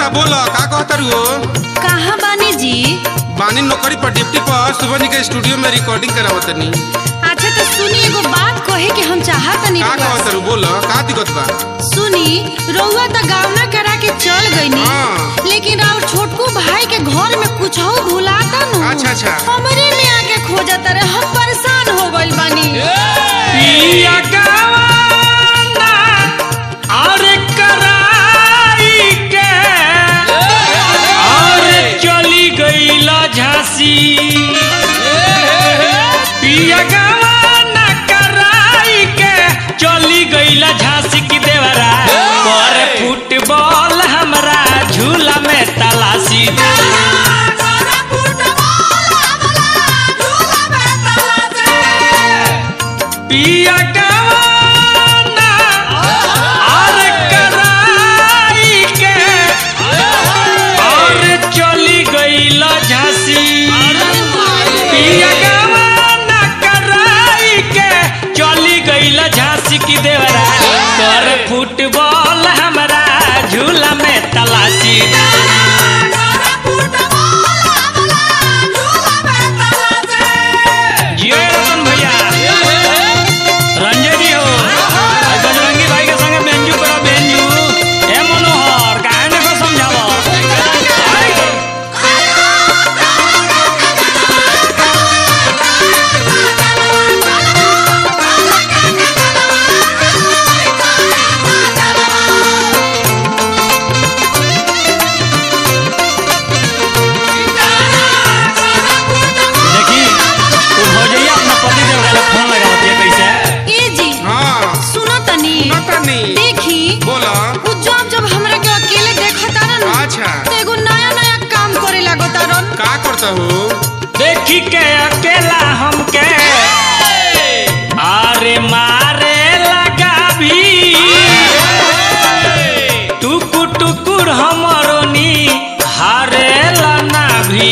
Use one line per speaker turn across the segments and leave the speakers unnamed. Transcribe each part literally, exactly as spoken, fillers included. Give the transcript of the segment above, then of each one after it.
बोला का कहतर हो?
कहाँ बानी जी?
बानी नौकरी पर ड्यूटी पर सुबह के स्टूडियो में रिकॉर्डिंग करावतनी।
अच्छा तो सुनी एगो बात कहे के हम चाहतनी।
का कहतर हो? बोला का दिक्कत बा?
सुनी रउआ तो गावना करा के चल गईनी,
हाँ।
लेकिन और छोटकू भाई के घर में कुछ हो भुलाता नु।
अच्छा अच्छा।
हमरे में आके खोजता रहे, हम परेशान हो गइल बानी।
पिया गावाना और कराई के और चली गईला झांसी। पिया गावाना कराई के चली गईला झांसी की देवरा पर फुटबॉल हमरा झूला में तलाशी। पिया गावाना और कराई के और चली गईला झांसी। पिया गावाना कराई के चली गईला झांसी की देवरा कर फुटबॉल हमरा झूला में तलाशी। जियो रतन भैया रंजय जी हो बजरंगी भाई के संगे बेंजू करा बेंजू ए मनोहर काहे न को समझावो। देखी तू भौजैया अपना पति देव वाला फोन लगावती है कैसे।
ए जी
हाँ
सुनो तनी,
तनी
देखी
बोला
उ जब जब हमरा के अकेले देखता रन,
अच्छा
तो एगो नया नया काम करे लागता रन।
का करता हो?
देखी के अकेला हमके आरे मारे लगा भी टुकु टुकुर हमरो नी हारे लना भी।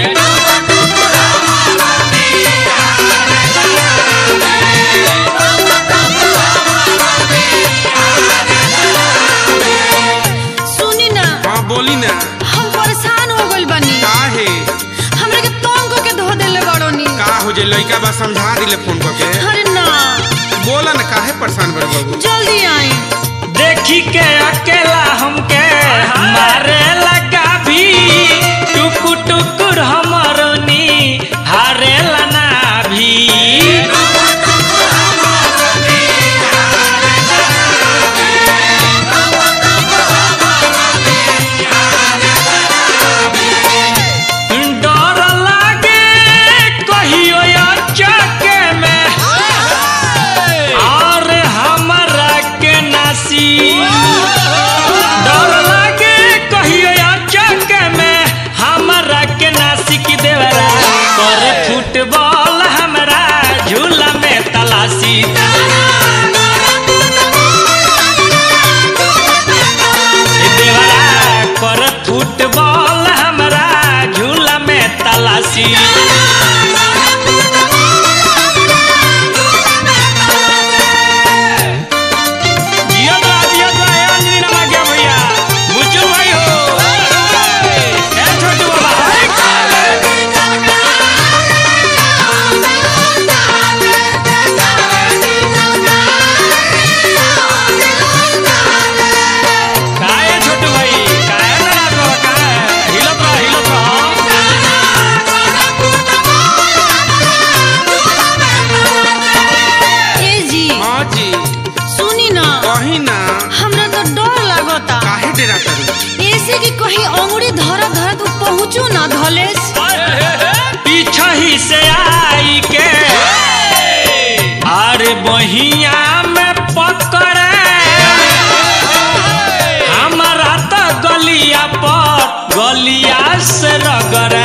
सुनी ना,
हाँ बोली ना।
हम परेशान हो गइल बानी।
का है?
हमरा के तंग के धो देले बाड़ोनी।
का हो जे लइका बा समझा दिले फोन करके।
अरे ना
बोला ना काहे परेशान बड़ बाबू?
जल्दी आई।
देखी के अकेला हमके मारे लगा भी टुकु टुकुर हमरो नी हारे लना भी। डर लागे कहियो चके में और हमरा के नासी। डर लागे कहियो चके में हमरा के नासी की देवरा कर फुटबॉल हमरा झूला में तलाशी। देवरा कर फुटबॉल हमरा झूला में तलाशी। जियो बा जियो बा ए अंजनी नमा क्या भैया बुच्चू भाई हो ए छोटू बाबा काहे छोटू भाई काहे नाराज बाबा काहे हिलत रह हिलत रह।
ए जी
हाँ जी
सुनी ना,
कही ना।
हमरा तो डर लागता।
काहे डरा करू?
ऐसे कि कहीं अंगुरी धरत धरत उ पहुँचू ना धलेस।
पीछा ही से आई के अरे बहिया में पकड़े हमारा तो गलिया पर गलिया से रगड़े।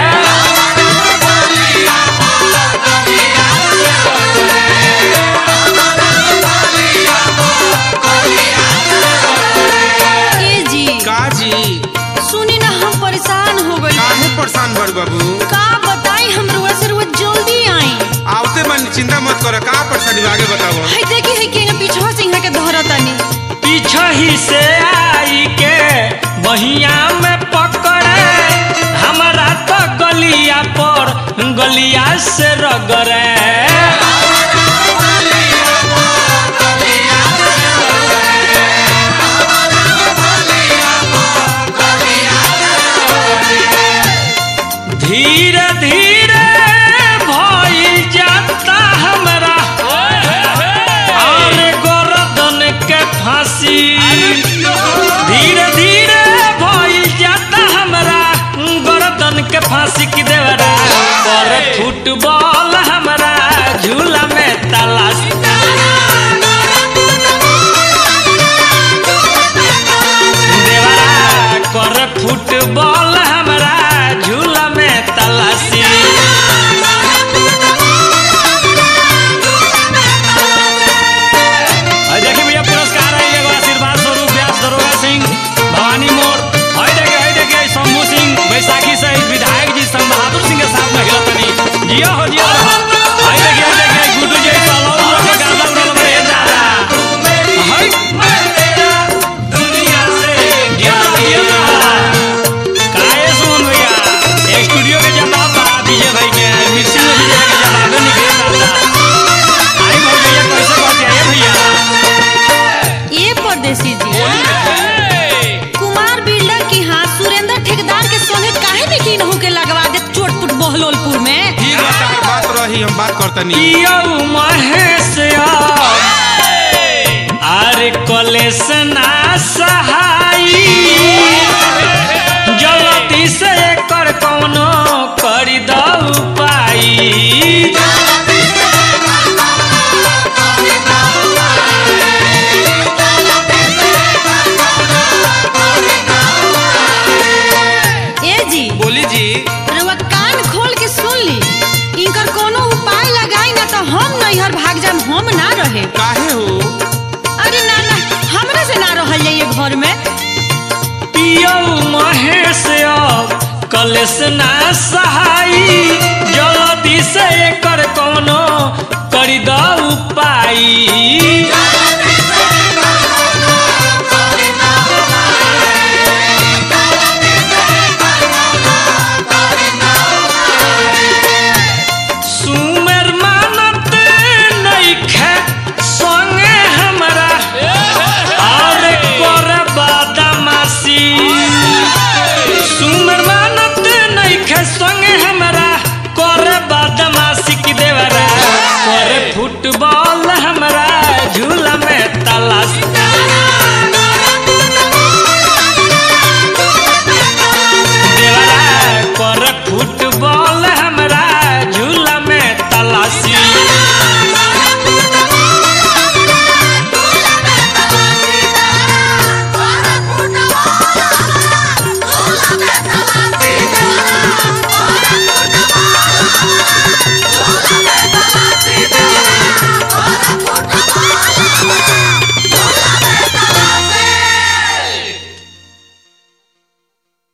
ए जी
का जी
सुनी ना, हम परेशान हो गइल।
काहे परेशान बड़ बाबू?
का बताई हम रुआ से रुआ जल्दी आई।
आवते मन चिंता मत कर। का परेशानी आगे बताओ।
है देखी है कि पिछवा सिंह के धरतानी।
पीछा ही से आई के बहिया में पकड़े हमारा तो गलिया पर गलिया से रगड़े धीरे धीरे भइल जाता हमरा और गर्दन के फांसी धीरे धीरे भइल जाता हमरा गर्दन के फांसी की देवरा और फुटबॉल हमरा झूला में तलाश देवरा कर फुटबॉल हमरा झूला में तलाशी देखिए भैया पुरस्कार है एगो आशीर्वाद स्वरूप व्यास दरोगा सिंह भवानी मोड़ हई देखे हई देखे शंभू सिंह बैसाखी सहित विधायक जी संग बहादुर सिंह के साथ में हिलतनी जियो हो जियो हई देखिए हई देखिए गुड्डू जी सालों के गाना उड़ल में दादा हई दुनिया से क्या किया काहे सुन भैया स्टूडियो के जवाब बता दीजिए भाई के मिक्सिंग में दीजिए के जवाब निकले दादा आई भैया कैसे कहते हैं भैया
ये परदेसी जी कुमार बिल्डर की हाँ सुरेंद्र ठेकेदार के संगे काहे बिकीन होके लगवा दे चोटपुट बहलोलपुर में
ठीक है तहर बात रही हम बात करतनी
यो महेश आरे कलेश ना सहाई जल्दी से कर कौनो करी दऊ पाई
ए जी
बोली जी
रउआ कान खोल के सुन ली इनकर कोनो उपाय लगाई ना तो हम नैहर भाग जाम हम ना रहे
काहे हो
अरे ना ना हमरा से ना रहल जाइए घर में
पियो महेश कलेश ना सहाई जल्दी से कर कौनो करी दऊ